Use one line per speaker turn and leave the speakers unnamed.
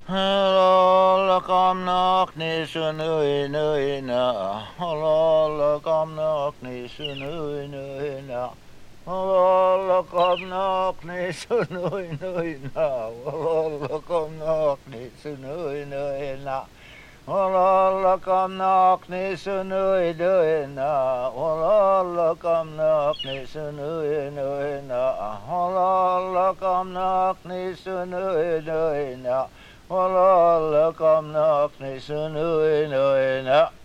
Halal kam nak ni sunui nui na. Halal kam nak ni sunui nui na. Halal kam nak ni sunui nui na. Halal kam nak ni sunui nui na. Halal kam nak ni sunui nui na. Halal kam nak ni sunui nui na. Halal kam nak ni sunui nui na. Halal kam nak ni sunui nui na.